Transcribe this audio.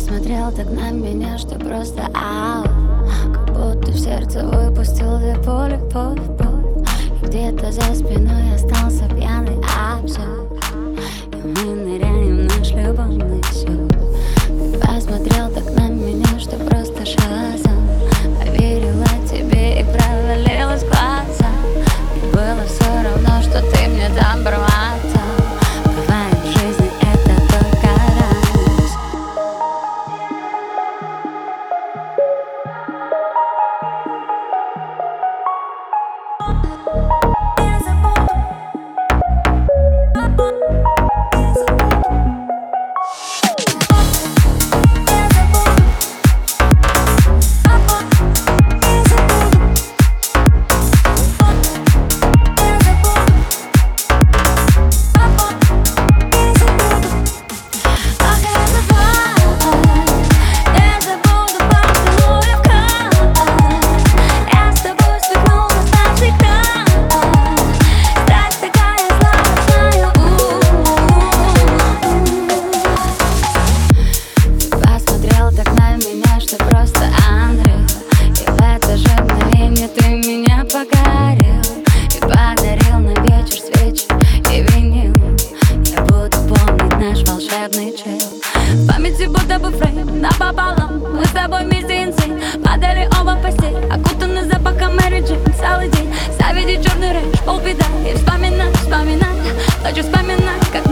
посмотрел так на меня, что просто ау. Как будто в сердце выпустил две пули, и где-то за спиной остался пьяный абсурд. И мы ныряем в наш любовный сюр. Ты посмотрел так на меня, что просто шазам. Поверила тебе и провалилась в глаза. И было все равно, что ты мне там бормотал. Бывает в жизни это только раз. Просто ангел, и в это же мгновение ты меня покорил и подарил на вечер свечи и винил. Я буду помнить наш волшебный чил. В памяти будто бы фрейм напополам. Мы с тобой вместе инсейн. Падали оба в постель, окутаны запахом Мэри Джейн. Целый день заведи черный рейдж, полбеда. И вспоминай, хочу вспоминать, как